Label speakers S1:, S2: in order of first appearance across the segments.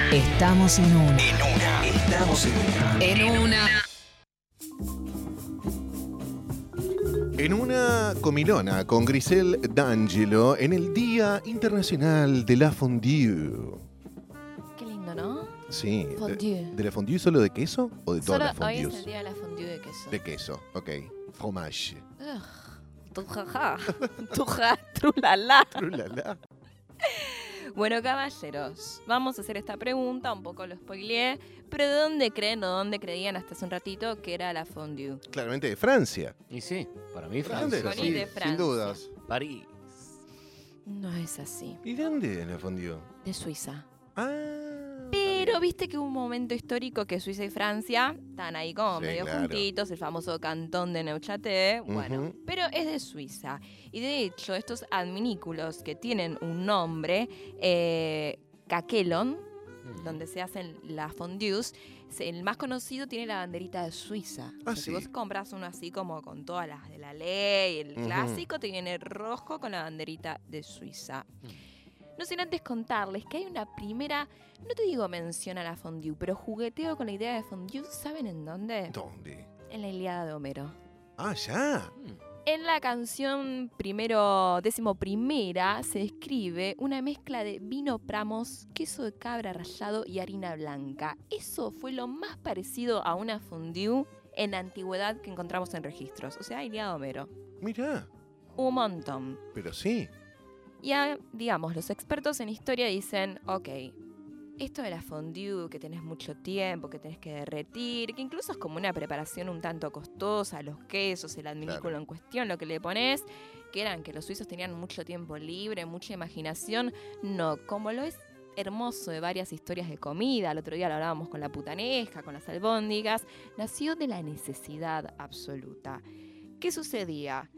S1: Estamos en una.
S2: Estamos
S1: En una.
S3: En una comilona con Grisel D'Angelo en el Día Internacional de la Fondue.
S4: Qué lindo, ¿no?
S3: Sí.
S4: Fondue.
S3: ¿De la fondue solo de queso o de todas
S4: Solo
S3: las
S4: hoy es
S3: fondues?
S4: el día de la fondue de queso.
S3: De queso, ok. Fromage.
S4: Tujaja. Tuja, trulala.
S3: Trulala.
S4: Bueno, caballeros, vamos a hacer esta pregunta, un poco lo spoileé, pero ¿de dónde creen o dónde creían hasta hace un ratito que era la fondue?
S3: Claramente de Francia.
S2: Y sí, para mí
S3: ¿Dónde?
S2: Francia.
S4: Vení
S2: Sí.
S4: de Francia.
S3: Sin dudas.
S2: París.
S4: No es así,
S3: ¿Y de dónde es la fondue?
S4: de Suiza.
S3: Ah.
S4: Pero viste que hubo un momento histórico que Suiza y Francia están ahí como
S3: Sí,
S4: medio
S3: claro.
S4: juntitos, el famoso cantón de Neuchâtel, bueno,
S3: Ujú.
S4: pero es de Suiza. Y de hecho, estos adminículos que tienen un nombre, Kakelon, donde se hacen las fondues, el más conocido tiene la banderita de Suiza.
S3: Ah,
S4: O sea, si
S3: sí.
S4: vos compras uno así como con todas las de la ley, el
S3: Ujú.
S4: clásico, te viene rojo con la banderita de Suiza. No sin antes contarles que hay una primera, no te digo mención a la fondue, pero jugueteo con la idea de fondue, ¿saben en dónde?
S3: ¿Dónde?
S4: En la Ilíada de Homero.
S3: Ah, ya.
S4: En la canción décimo primera se describe una mezcla de vino Pramos, queso de cabra rallado y harina blanca. Eso fue lo más parecido a una fondue en la antigüedad que encontramos en registros. O sea, Ilíada de Homero.
S3: Mirá.
S4: Un montón.
S3: Pero sí.
S4: Ya, digamos, los expertos en historia dicen, ok, esto de la fondue, que tenés mucho tiempo, que tenés que derretir, que incluso es como una preparación un tanto costosa, los quesos, el adminículo
S3: Claro.
S4: en cuestión, lo que le pones, que eran que los suizos tenían mucho tiempo libre, mucha imaginación, no, como lo es hermoso de varias historias de comida, el otro día lo hablábamos con la putanesca, con las albóndigas, nació de la necesidad absoluta. ¿Qué sucedía?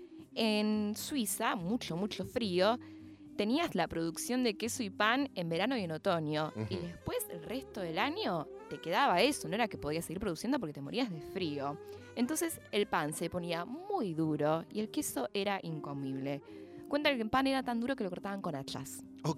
S4: En Suiza, mucho frío, tenías la producción de queso y pan en verano y en otoño. Y
S3: Ujú.
S4: después, el resto del año, te quedaba eso. No era que podías seguir produciendo porque te morías de frío. Entonces, el pan se ponía muy duro y el queso era incomible. Cuentan que el pan era tan duro que lo cortaban con hachas.
S3: Ok.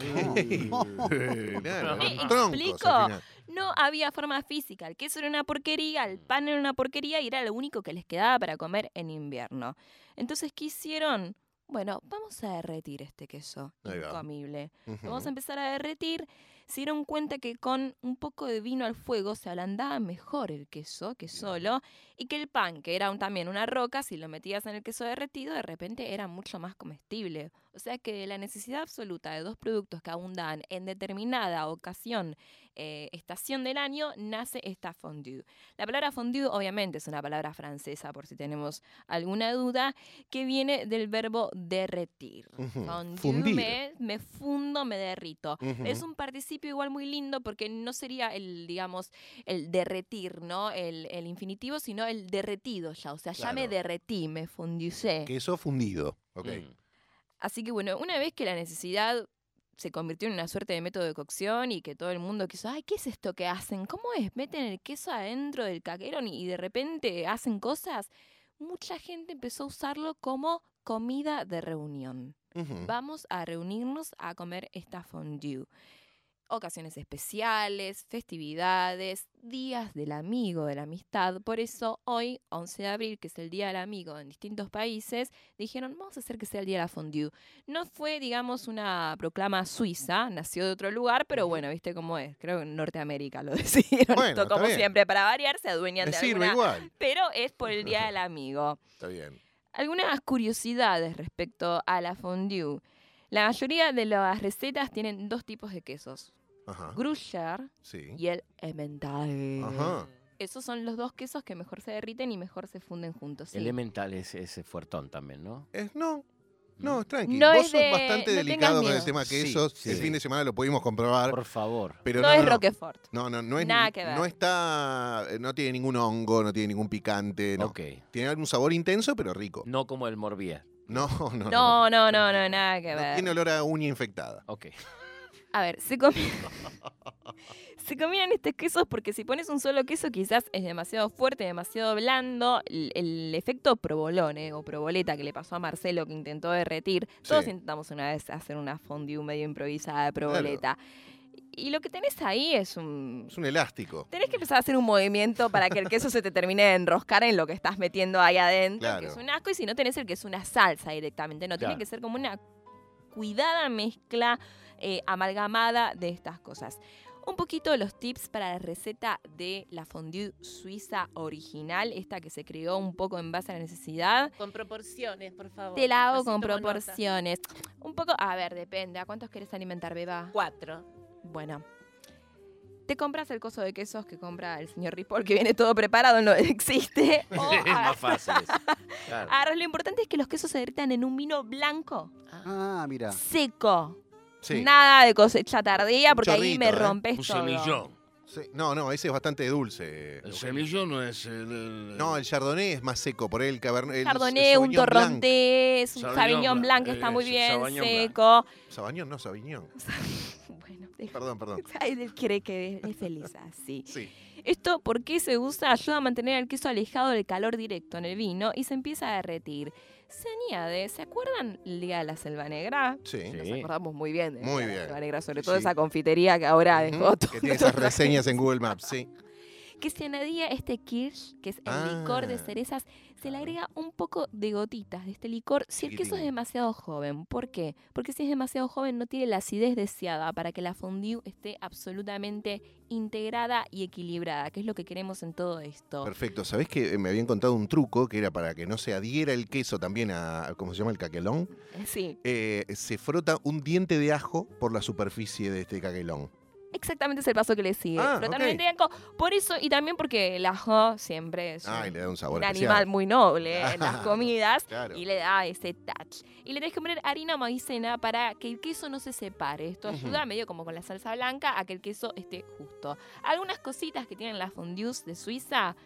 S2: No.
S3: Claro,
S4: ¿Me
S3: troncos
S4: explico?
S3: al final.
S4: No había forma física. El queso era una porquería, el pan era una porquería y era lo único que les quedaba para comer en invierno. Entonces, ¿qué hicieron? Bueno, vamos a derretir este queso
S3: Ahí va.
S4: incomible.
S3: Ujú.
S4: Vamos a empezar a derretir. Se dieron cuenta que con un poco de vino al fuego se ablandaba mejor el queso que solo, y que el pan, que era también una roca, si lo metías en el queso derretido, de repente era mucho más comestible. O sea que de la necesidad absoluta de dos productos que abundaban en determinada ocasión, estación del año, nace esta fondue. La palabra fondue obviamente es una palabra francesa, por si tenemos alguna duda, que viene del verbo derretir.
S3: Ujú.
S4: Fondue,
S3: Fundir.
S4: me fundo, me derrito.
S3: Ujú.
S4: Es un participio igual muy lindo porque no sería el, digamos, el derretir, ¿no? El infinitivo, sino el derretido ya. O sea, ya me
S3: Claro.
S4: derretí, me fundicé.
S3: Queso fundido. Ok.
S4: Así que bueno, una vez que la necesidad se convirtió en una suerte de método de cocción y que todo el mundo quiso, ay, ¿qué es esto que hacen? ¿Cómo es? Meten el queso adentro del caquerón y de repente hacen cosas. Mucha gente empezó a usarlo como comida de reunión.
S3: Ujú.
S4: Vamos a reunirnos a comer esta fondue. Ocasiones especiales, festividades, días del amigo, de la amistad. Por eso hoy, 11 de abril, que es el Día del Amigo en distintos países, dijeron, vamos a hacer que sea el Día de la Fondue. No fue, digamos, una proclama suiza, nació de otro lugar, pero bueno, viste cómo es. Creo que en Norteamérica lo decidieron.
S3: Bueno,
S4: Esto,
S3: está
S4: como
S3: bien.
S4: siempre, para variar, se adueñan
S3: Me
S4: de
S3: sirve
S4: alguna...
S3: igual.
S4: Pero es por el Día del Amigo.
S3: Está bien.
S4: Algunas curiosidades respecto a la fondue. La mayoría de las recetas tienen dos tipos de quesos.
S3: Ajá.
S4: Gruyère
S3: Sí.
S4: y el Emmental.
S3: Ajá.
S4: Esos son los dos quesos que mejor se derriten y mejor se funden juntos. sí.
S2: Elemental es ese fuertón también, ¿no?
S3: No, es tranqui.
S4: No
S3: Vos
S4: es
S3: sos
S4: de-
S3: bastante
S4: no
S3: delicado
S4: tengas
S3: con el
S4: miedo.
S3: tema
S2: Sí,
S3: quesos.
S2: sí.
S3: El fin de semana lo pudimos comprobar.
S2: Por favor.
S3: Pero
S4: no, es Roquefort.
S3: No es
S4: Nada que ver.
S3: No está. No tiene ningún hongo, no tiene ningún picante. No.
S2: Ok.
S3: Tiene algún sabor intenso, pero rico.
S2: No como el Morbier.
S3: No.
S4: No, nada que
S3: No
S4: ver.
S3: tiene olor a uña infectada.
S2: Ok.
S4: A ver, se combinan estos quesos porque si pones un solo queso quizás es demasiado fuerte, demasiado blando. El efecto provolone o proboleta que le pasó a Marcelo que intentó derretir. Todos
S3: Sí.
S4: intentamos una vez hacer una fondue medio improvisada de proboleta. Y lo que tenés ahí es un...
S3: Es un elástico.
S4: Tenés que empezar a hacer un movimiento para que el queso se te termine de enroscar en lo que estás metiendo ahí adentro,
S3: Claro.
S4: que es un asco. Y si no, tenés el que es una salsa directamente. No, tiene
S2: Claro.
S4: que ser como una cuidada mezcla amalgamada de estas cosas. Un poquito los tips para la receta de la fondue suiza original, esta que se creó un poco en base a la necesidad.
S5: Con proporciones, por favor.
S4: Te la hago
S5: Así
S4: con
S5: tomo nota.
S4: proporciones. Un poco, a ver, depende. ¿A cuántos querés alimentar, beba?
S5: 4.
S4: Bueno. Te compras el coso de quesos que compra el señor Ripoll, que viene todo preparado, no existe. O
S2: Es más fácil eso. Claro.
S4: agarras, lo importante es que los quesos se derritan en un vino blanco,
S6: Ah, mira.
S4: seco.
S3: Sí.
S4: Nada de cosecha tardía,
S3: Un
S4: porque ahí
S3: chorrito,
S4: me
S3: ¿eh?
S4: rompes
S7: Un
S4: todo.
S7: semillón.
S3: Sí. No, ese es bastante dulce.
S7: El semillón no es el...
S3: No, el Chardonnay es más seco, por ahí el Cabernet. el
S4: Chardonnay, un
S3: Sauvignon Blanc.
S4: torrontés, un
S7: Sauvignon
S4: Sauvignon
S7: Blanc,
S4: Blanc, está muy bien,
S7: Sauvignon Blanc.
S4: seco.
S3: Sauvignon, no, Sauvignon.
S4: Bueno, deja.
S3: Perdón.
S4: Él quiere que es feliz así.
S3: Sí.
S4: Esto, ¿por qué se usa? Ayuda a mantener el queso alejado del calor directo en el vino y se empieza a derretir. Se añade, ¿se acuerdan el Día de la Selva Negra?
S3: Sí.
S2: Sí.
S4: Nos acordamos muy bien de
S3: Muy
S4: la
S3: bien.
S4: Selva Negra, sobre
S3: Sí,
S4: todo
S3: sí.
S4: esa confitería que ahora dejó
S3: Ujú,
S4: todo.
S3: que tiene esas reseñas en Google Maps, sí.
S4: Que se añadía este kirsch, que es el licor de
S3: Ah.
S4: cerezas, se le agrega un poco de gotitas de este licor si el queso es
S3: Chiquitín.
S4: demasiado joven. ¿Por qué? Porque si es demasiado joven no tiene la acidez deseada para que la fondue esté absolutamente integrada y equilibrada, que es lo que queremos en todo esto.
S3: Perfecto. ¿Sabés que me habían contado un truco que era para que no se adhiera el queso también a, ¿cómo se llama? El caquelón.
S4: Sí,
S3: Se frota un diente de ajo por la superficie de este caquelón.
S4: exactamente es el paso que le sigue.
S3: Ah,
S4: Frotar
S3: ok.
S4: un diente de ajo. Por eso, y también porque el ajo siempre es
S3: Ay, le da un sabor
S4: un
S3: especial.
S4: animal muy noble en las comidas.
S3: Claro.
S4: Y le da ese touch. Y le tenés que poner harina o maicena para que el queso no se separe. Esto
S3: Ujú.
S4: ayuda, medio como con la salsa blanca, a que el queso esté justo. Algunas cositas que tienen las fondues de Suiza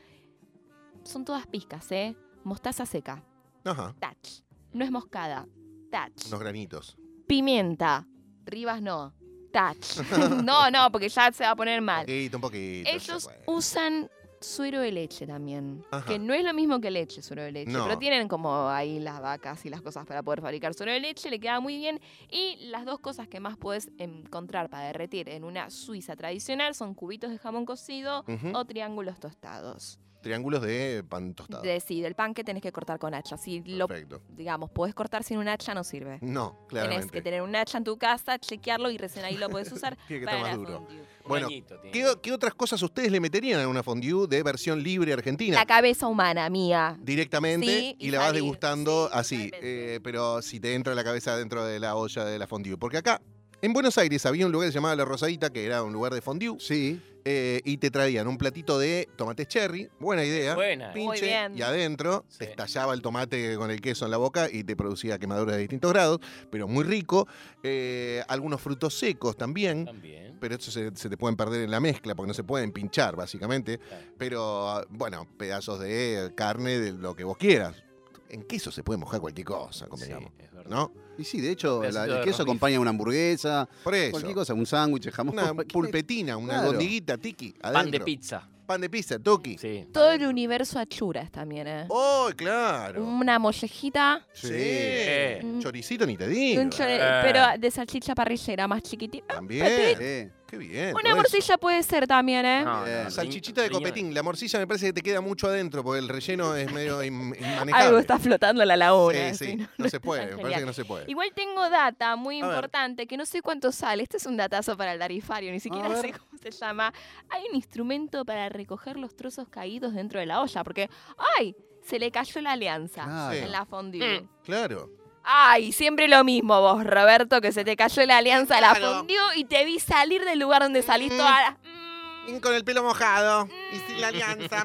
S4: son todas pizcas, ¿eh? Mostaza seca,
S3: Ajá.
S4: touch. Nuez moscada, touch.
S3: Unos granitos.
S4: Pimienta, ribas no, touch. no, porque ya se va a poner mal.
S3: Un poquito.
S4: Ellos
S3: se puede.
S4: usan suero de leche también,
S3: Ajá.
S4: que no es lo mismo que leche, suero de leche,
S3: No.
S4: pero tienen como ahí las vacas y las cosas para poder fabricar suero de leche, le queda muy bien. Y las dos cosas que más puedes encontrar para derretir en una suiza tradicional son cubitos de jamón cocido
S3: Ujú.
S4: o triángulos tostados.
S3: Triángulos de pan tostado.
S4: Sí, del pan que tenés que cortar con hacha. Si lo,
S3: Perfecto.
S4: digamos, podés cortar sin un hacha, no sirve.
S3: No,
S4: Tenés
S3: claramente.
S4: que tener un hacha en tu casa, chequearlo y recién ahí lo podés usar
S3: Tiene que
S4: para
S3: estar
S4: la
S3: más duro.
S4: fondue.
S3: Bueno,
S2: añito tiene.
S3: ¿Qué otras cosas ustedes le meterían a una fondue de versión libre argentina?
S4: La cabeza humana mía.
S3: Directamente
S4: Sí,
S3: y
S4: y
S3: la vas
S4: salir.
S3: degustando
S4: Sí,
S3: así.
S4: totalmente.
S3: Pero si te entra la cabeza dentro de la olla de la fondue. Porque acá, en Buenos Aires, había un lugar que se llamaba La Rosadita, que era un lugar de fondue.
S6: Sí.
S3: Y te traían un platito de tomates cherry. Buena idea.
S2: Buena.
S4: Muy
S3: Pinche,
S4: bien.
S3: y adentro
S2: Sí.
S3: te estallaba el tomate con el queso en la boca y te producía quemaduras de distintos grados, pero muy rico. Algunos frutos secos también.
S2: También.
S3: Pero eso se te pueden perder en la mezcla porque no se pueden pinchar, básicamente.
S2: Claro.
S3: Pero, bueno, pedazos de carne, de lo que vos quieras. En queso se puede mojar cualquier cosa,
S2: Sí,
S3: convengamos.
S2: es verdad.
S3: ¿No?
S6: Y sí, de hecho,
S2: Pedacito
S6: el
S2: de
S6: queso
S2: roast
S6: acompaña una hamburguesa,
S3: Por eso.
S6: cualquier cosa, un sándwich, jamón.
S3: Una
S6: cualquier-
S3: pulpetina, una
S6: Claro.
S3: gondiguita, tiki.
S2: Pan de
S3: adentro.
S2: pizza.
S3: Pan de pizza, tuki.
S2: Sí.
S4: Todo el universo achuras también, ¿eh?
S3: ¡Oh, claro!
S4: Una mollejita,
S3: Sí.
S4: Mm.
S3: Choricito ni te digo.
S4: un pero de salchicha parrillera más chiquitita.
S3: También.
S6: Sí.
S3: Qué bien.
S4: Una
S3: todo eso.
S4: morcilla puede ser también, ¿eh?
S2: No,
S6: Bien.
S2: no,
S3: Salchichita de
S2: riñón.
S3: copetín. La morcilla me parece que te queda mucho adentro porque el relleno es medio inmanejable.
S4: Algo está flotando en la laguna.
S3: Sí,
S4: así,
S3: sí. No se puede.
S4: Tan
S3: Me parece
S4: genial.
S3: que no se puede.
S4: Igual tengo data muy
S3: A ver.
S4: importante que no sé cuánto sale. Este es un datazo para el tarifario, ni siquiera
S6: ver.
S4: sé cómo se llama. Hay un instrumento para recoger los trozos caídos dentro de la olla, porque ¡ay! Se le cayó la alianza
S6: Claro.
S4: en la fondue.
S3: Claro.
S4: Ay, siempre lo mismo vos, Roberto, que se te cayó la alianza de la
S3: Claro.
S4: fondue y te vi salir del lugar donde salís toda la...
S3: Y con el pelo mojado y sin la alianza.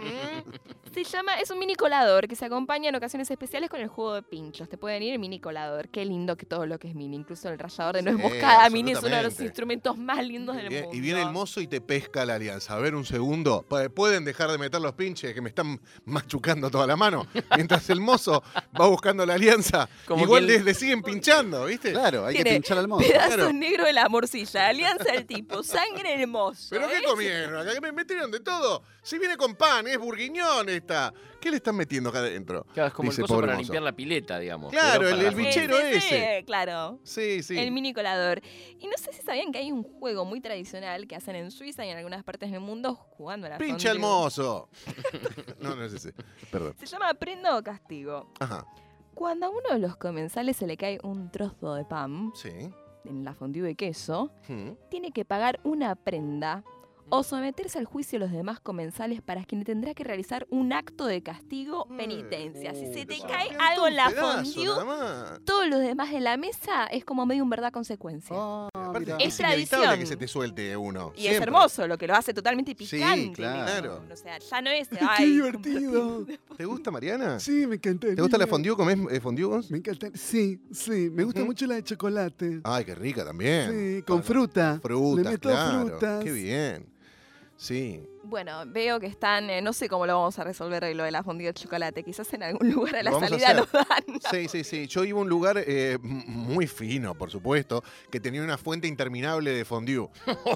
S4: Se llama, es un mini colador que se acompaña en ocasiones especiales con el juego de pinchos. Te pueden ir mini colador. Qué lindo que todo lo que es mini. Incluso el rallador de nuez
S3: Sí,
S4: moscada mini es uno de los
S3: absolutamente.
S4: instrumentos más lindos del mundo.
S3: Y viene el mozo y te pesca la alianza. A ver, un segundo. ¿Pueden dejar de meter los pinches que me están machucando toda la mano? Mientras el mozo va buscando la alianza.
S2: Como
S3: Igual
S2: que él-
S3: le siguen pinchando, ¿viste?
S6: Claro, hay que
S4: Tiene
S6: pinchar al mozo.
S4: Pedazos
S3: Claro.
S4: negros de la morcilla, alianza del tipo, sangre hermoso.
S3: ¿Pero qué comieron? Acá me metieron de todo. Si viene con pan, es burguiñón, ¿Qué le están metiendo acá adentro?
S2: Claro, es como
S3: Dice,
S2: el coso
S3: pobre
S2: para
S3: mozo.
S2: limpiar la pileta, digamos.
S3: Claro,
S2: pero para
S3: el
S2: la
S3: bichero
S2: foto.
S3: ese.
S4: Claro.
S3: Sí, sí.
S4: El mini colador. Y no sé si sabían que hay un juego muy tradicional que hacen en Suiza y en algunas partes del mundo jugando a la
S3: Pincha el
S4: fondue.
S3: mozo. No, no es ese. Perdón.
S4: Se llama prenda o castigo.
S3: Ajá.
S4: Cuando a uno de los comensales se le cae un trozo de pan
S3: Sí.
S4: en la fondue de queso,
S3: Mm.
S4: tiene que pagar una prenda o someterse al juicio de los demás comensales para quien tendrá que realizar un acto de castigo penitencia. Si se te
S3: Eso.
S4: cae
S3: Canta
S4: algo en
S3: un
S4: la
S3: pedazo,
S4: fondue,
S3: nada más.
S4: todos los demás de la mesa es como medio un verdad consecuencia.
S6: Ah,
S3: Aparte,
S6: mirá.
S4: Es
S3: es inevitable
S4: tradición.
S3: que se te suelte uno.
S4: Y es
S3: Siempre.
S4: hermoso, lo que lo hace totalmente
S6: Sí,
S4: picante.
S6: claro.
S4: O sea, ya no es.
S5: ¡Qué
S4: ay,
S5: divertido!
S3: ¿Te gusta, Mariana?
S5: Sí, me encanta.
S3: ¿Te gusta la fondue? ¿Comés fondue vos?
S5: Me encanta. Sí, sí. Me gusta
S3: Ujú.
S5: mucho la de chocolate.
S3: Ay, qué rica también.
S5: Sí, con
S3: Bueno,
S5: fruta.
S3: Frutas,
S5: Le meto
S3: claro.
S5: frutas.
S3: Qué bien. Sí.
S4: Bueno, veo que están, no sé cómo lo vamos a resolver lo de la fondue de chocolate. Quizás en algún lugar a la
S3: Lo vamos a
S4: salida lo
S3: hacer.
S4: dan.
S3: Sí, sí, sí. Yo iba a un lugar muy fino, por supuesto, que tenía una fuente interminable de fondue.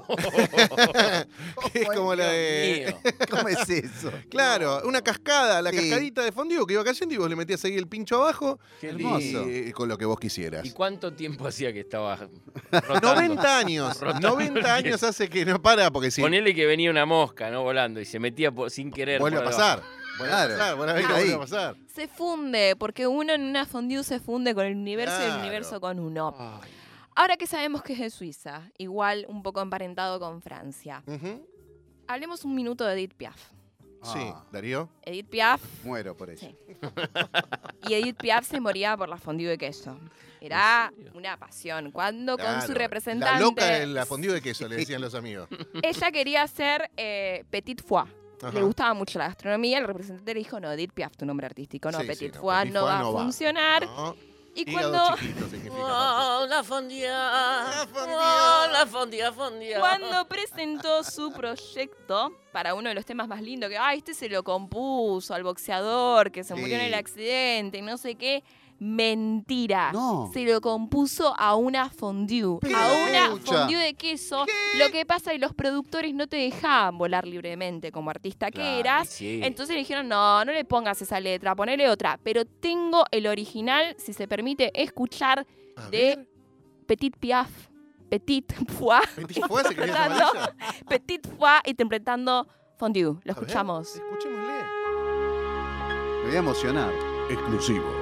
S3: Que es como la de...
S2: Mío.
S6: ¿Cómo es eso?
S3: Claro, una cascada, la
S6: Sí.
S3: cascadita de fondue que iba cayendo y vos le metías ahí el pincho abajo
S2: Qué
S6: hermoso.
S3: y con lo que vos quisieras.
S2: ¿Y cuánto tiempo hacía que estaba rotando?
S3: 90 años.
S2: Rotando.
S3: 90 años hace que no para porque si
S2: Ponele que venía una mosca, ¿no? Volando y se metía sin querer.
S3: vuelve a
S2: por
S3: pasar.
S2: debajo.
S3: Vuelve a
S6: Claro.
S3: pasar, vuelve a ver que
S6: Ahí.
S3: vuelve a pasar.
S4: Se funde, porque uno en una fondue se funde con el universo y el
S3: Claro.
S4: universo con uno.
S2: Ay,
S4: Ahora que sabemos que es de Suiza, igual un poco emparentado con Francia,
S3: Ujú.
S4: hablemos un minuto de Edith Piaf.
S3: Sí,
S6: Ah,
S3: Darío.
S4: Edith Piaf,
S6: muero por eso.
S4: Sí. y Edith Piaf se moría por la fondue de queso. Era una pasión. Cuando con
S3: Claro,
S4: su representante...
S3: La loca de la fondue de queso, le decían los amigos.
S4: Ella quería ser petit foie.
S3: Ajá.
S4: Le gustaba mucho la gastronomía. El representante le dijo, no, Edith Piaf, tu nombre artístico. No,
S3: Sí, sí,
S4: petit
S3: no,
S4: foie
S3: petit
S4: no
S3: foie
S4: va
S3: no
S4: a
S3: va.
S4: funcionar.
S3: No,
S4: Y
S3: hígado
S4: cuando...
S3: chiquito significa.
S2: Oh, la fondue.
S3: fondue.
S2: Oh, la fondue.
S4: Cuando presentó su proyecto para uno de los temas más lindos, que este se lo compuso al boxeador que se murió en el
S6: Sí.
S4: accidente y no sé qué. Mentira.
S6: No.
S4: Se lo compuso a una fondue.
S6: ¿Qué?
S4: A una
S6: Escucha.
S4: fondue de queso. Lo que pasa es que los productores no te dejaban volar libremente como artista que
S2: Claro,
S4: eras.
S2: sí.
S4: Entonces le dijeron, no le pongas esa letra, ponele otra. Pero tengo el original, si se permite escuchar,
S3: A
S4: de
S3: ver,
S4: Petit Piaf. Petit Foie.
S3: Petit foie se quería llamar
S4: interpretando-
S3: ella.
S4: Petit Foie interpretando Fondue. Lo
S3: A ver,
S4: escuchamos.
S3: Escuchémosle.
S6: Me voy a emocionar.
S3: Exclusivo.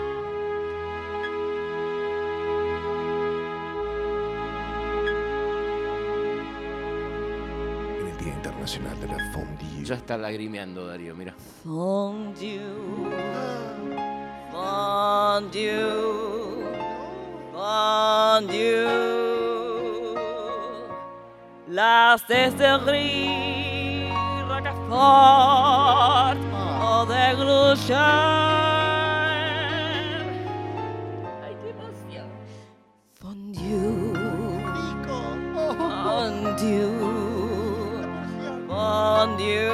S3: En el Día Internacional de la Fondue.
S2: Ya está lagrimeando, Darío, mira.
S4: Fondue. Fondue. Fondue. La cesterie Roquefort o de Gloucester. Ay, qué emoción. Fondue. Fondue. Fondue.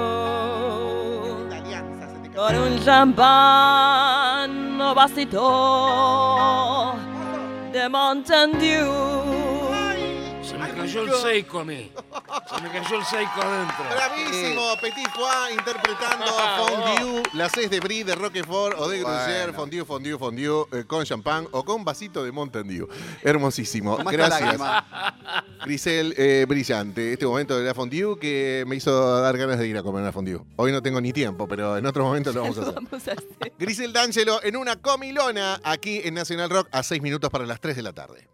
S4: Con un champán o vasito de Mountain Dew.
S7: Se me cayó el seco a mí. Se me cayó el seco adentro.
S3: Bravísimo, Petit Foie interpretando Fondue, la C de Brie, de Roquefort o de Gruyère,
S6: Bueno.
S3: Fondue, con champán o con vasito de Mountain Dew. Hermosísimo.
S6: Con más
S3: Gracias.
S6: lágrima.
S3: Grisel, brillante. Este momento de la Fondue que me hizo dar ganas de ir a comer una Fondue. Hoy no tengo ni tiempo, pero en otro momento lo vamos a hacer.
S4: Vamos a hacer.
S3: Grisel D'Angelo en una comilona aquí en Nacional Rock a 6 minutos para las 3 de la tarde.